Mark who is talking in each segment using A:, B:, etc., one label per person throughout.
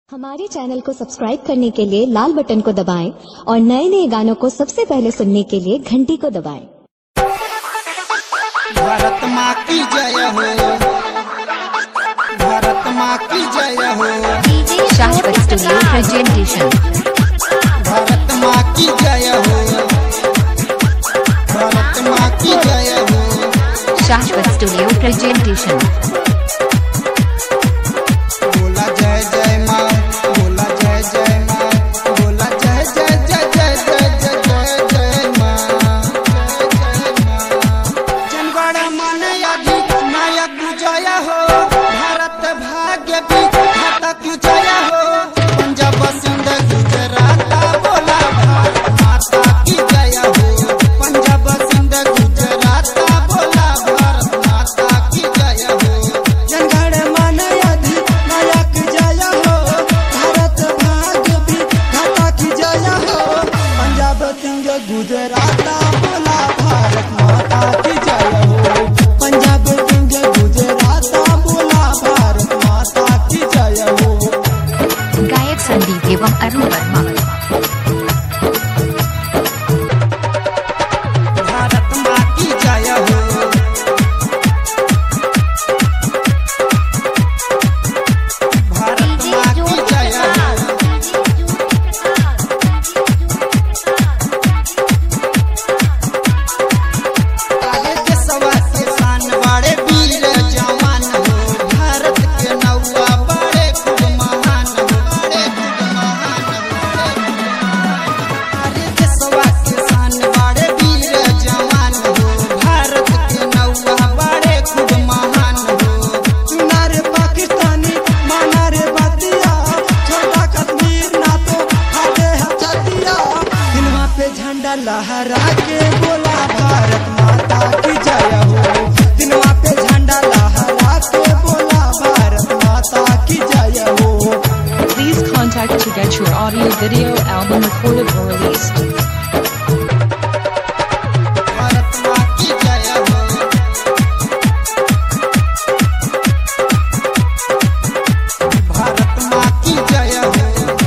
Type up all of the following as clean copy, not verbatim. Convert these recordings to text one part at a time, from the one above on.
A: हमारे चैनल को सब्सक्राइब करने के लिए लाल बटन को दबाएं और नए नए गानों को सबसे पहले सुनने के लिए घंटी को दबाएं।
B: भारत माँ की जय हो, भारत माँ की जय हो।
C: शाश्वत स्टूडियो प्रेजेंटेशन।
B: भारत माँ की जय हो, भारत माँ की जय हो।
C: शाश्वत स्टूडियो प्रेजेंटेशन।
B: बोला जय जय माँ, बोला जय जय माँ, बोला जय जय जय जय जय जय जय जय माँ, जय जय माँ। जनगण मन अधिक नायक जय हो, भारत भाग्य विधातक जय हो। पंजाब सिंध गुजरात बोला भारत माता की जय हो। पंजाब सिंध गुजरात बोला भारत माता की जय हो। जनगण मन अधिक नायक जय हो, भारत भाग्य विधातक जय हो। पंजाब सिंध गुजरात बोला भारत माता की जय हो। पंजाब सिंध गुजरात बोला भारत माता की जय हो।
C: गायक संदीप एवं अरुण वर्मा।
B: भारत माँ की जय हो, भारत माँ की जय हो। आगे के सवा के शान बड़े वीर जवान हो, भारत के नौवा बड़े खूब महान हो, बड़े खूब महान हो। आगे के सवा के शान बड़े वीर जवान हो, भारत के नौवा बड़े खूब महान हो। सुना रे पाकिस्तानी माना रे बतिया, छोटा कश्मीर ना तो हाथे हथिया। दिलवा पे झंडा लहरा के बोला भारत माता की जय हो। दिलवा पे झंडा लहरा के बोला भारत माता की जय हो।
D: Please contact to get your audio video album recorded or released.
B: Bharat माँ की जय हो, भारत माँ की जय हो।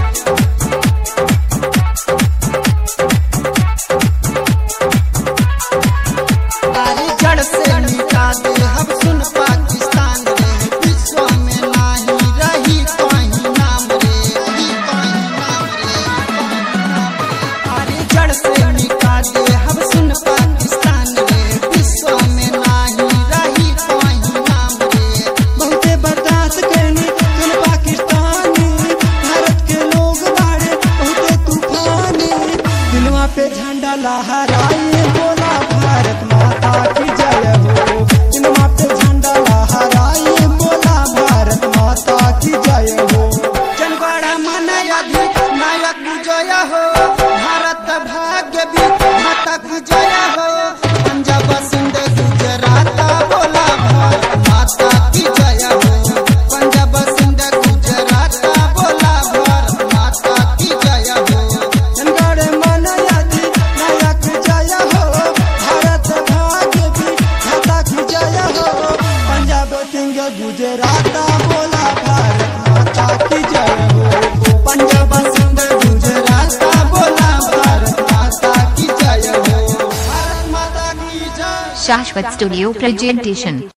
B: अरे जड़ से मिटा दे हम सुन पाकिस्तान रे, विश्व में नाही रही कहीं नाम रे, रही कहीं नाम रे। अरे जड़ से मिटा दे हम सुन पाकिस्तान रे, विश्व में नाही रही कहीं नाम रे। बहुते बर्दाश्त करनी सुन पाकिस्तानी, भारत के लोग बाड़े बहुते तूफानी। दिलवा पे झंडा लहराए बोला भारत माता की जय हो। दिलवा पे झंडा लहराए बोला भारत माता की जय हो। जनगण मन अधिक नायक जय हो, भारत भाग्य विधातक जय हो। पंजाब सिंध गुजरात बोला भारत माता की जय हो। पंजाब सिंध गुजरात बोला भारत माता की जय हो। जनगण मन अधिक नायक जय हो, भारत भाग्य विधातक जय हो। पंजाब सिंध गुजरात बोला भारत माता की जय हो। पंजाब सिंध गुजरात बोला भारत माता की जय हो। भारत माता की जय।
C: शाश्वत स्टूडियो प्रेजेंटेशन।